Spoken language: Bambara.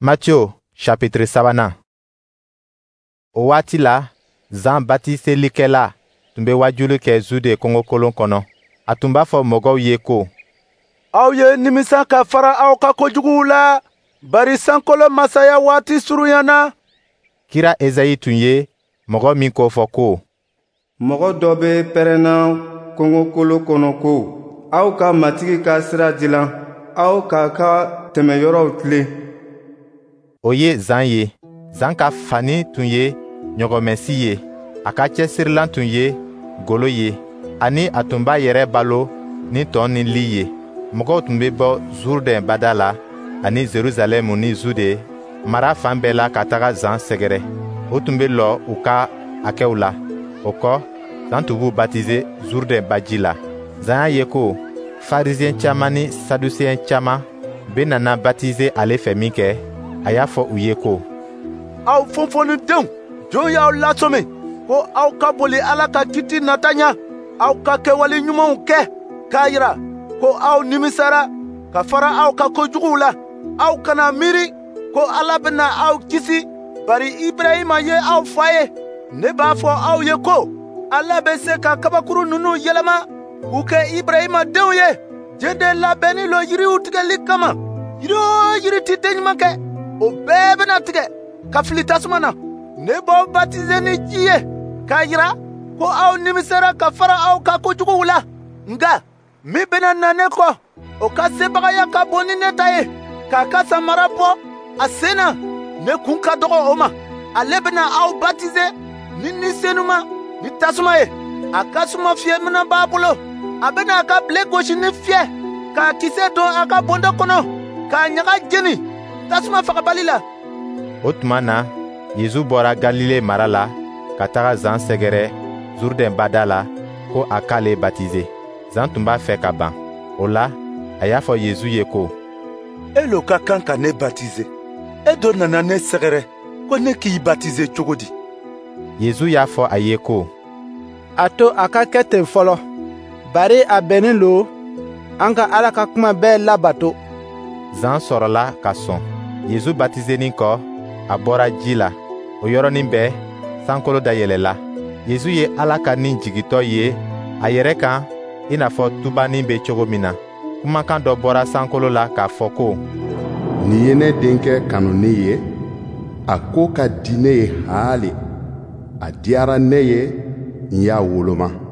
Matthieu chapitre 3. O waati la, Jean baptiselikɛla tun bɛ wajulu kɛ Jude kungokolon kɔnɔ. A tun b'a fɔ mɔgɔw ye ko, aw ye nimisa ka fara aw ka kojuguw la, bari sankolo masaya waati surunyana. Kira Ezayi tun ye mɔgɔ min ko fɔ ko, mɔgɔ dɔ bɛ pɛrɛnna kungokolon kɔnɔ ko, aw ka matigi ka sira dilan, aw k'a ka tɛmɛyɔrɔw tilen. O ye Jean ye. Jean ka fani tun ye ɲɔgɔnmɛsi ye. A ka cɛsirilan tun ye golo ye, ani a tun b'a yɛrɛ balo ni tɔn ni li ye. Mɔgɔw tun bɛ bɔ Jourdain bada la ani Jerusalɛmu ni Jude mara fan bɛɛ la ka taga Jean sɛgɛrɛ. O tun bɛ lɔ u ka hakɛw la. O kɔ, Jean tun b'u baptiser Jourdain baji la. Jean y'a ye ko Farisiyɛn caman ni Sadusiyɛn caman bɛ nana baptiser ale fɛ min kɛ, a y'a fɔ u ye ko, aw fɔnfɔnnidenw, jɔn y'aw lasɔmi ko aw ka boli Ala ka kiti nata ɲa, aw ka kɛwale ɲumanw kɛ, k'a yira ko aw nimisara ka fara aw ka kojuguw la. Aw kana miiri ko Ala bɛna aw kisi, bari Ibrahima ye aw fa ye. Ne b'a fɔ aw ye ko Ala bɛ se ka kabakuru ninnu yɛlɛma k'u kɛ Ibrahima denw ye. Jɛden labɛnnen lo yiriw tigɛli kama. Yiri o yiri tɛ den ɲuman kɛ, o bɛɛ bɛna tigɛ ka fili tasuma na. Ne b'aw baptiser ni ji ye k'a yira ko aw nimisara ka fara aw ka kojuguw la. Nka min bɛna na ne kɔ, o ka sebagaya ka bon ni ne ta ye, k'a ka samara bɔ a sen na. Ne kun ka dɔgɔ o ma. Ale bɛna aw baptiser ni senuma ni tasuma ye. A ka suma fiyɛminɛ b'a bolo. A bɛna a ka bile gosi ni fiyɛ, k'a kisɛ don a ka bɔndɔ kɔnɔ, k'a ɲaga jeni tasuma fagabali la. O tuma na, Yezu bɔra Galile mara la ka taga Jean sɛgɛrɛ Jourdain bada la ko a k'ale baptiser. Jean tun b'a fɛ ka ban. O la, a y'a fɔ Yezu ye ko, e lo ka kan ka ne baptiser, e dɔ nana ne sɛgɛrɛ ko ne k'i baptiser cogo di? Yezu y'a fɔ a ye ko, a to a ka kɛ ten fɔlɔ, bari a bɛnnen lo an ka Ala ka kuma bɛɛ labato. Jean sɔrɔla ka sɔn. Yezu baptisenin kɔ, a bɔra ji la. O yɔrɔnin bɛɛ, sankolo dayɛlɛla. Yezu ye Ala ka nin jigitɔ ye a yɛrɛ kan i n'a fɔ tubanin bɛ cogo min na. Kumakan dɔ bɔra sankolo la k'a fɔ ko, nin ye ne denkɛ kanunen ye, a ko ka di ne ye haali, a diyara ne ye, n y'a woloma.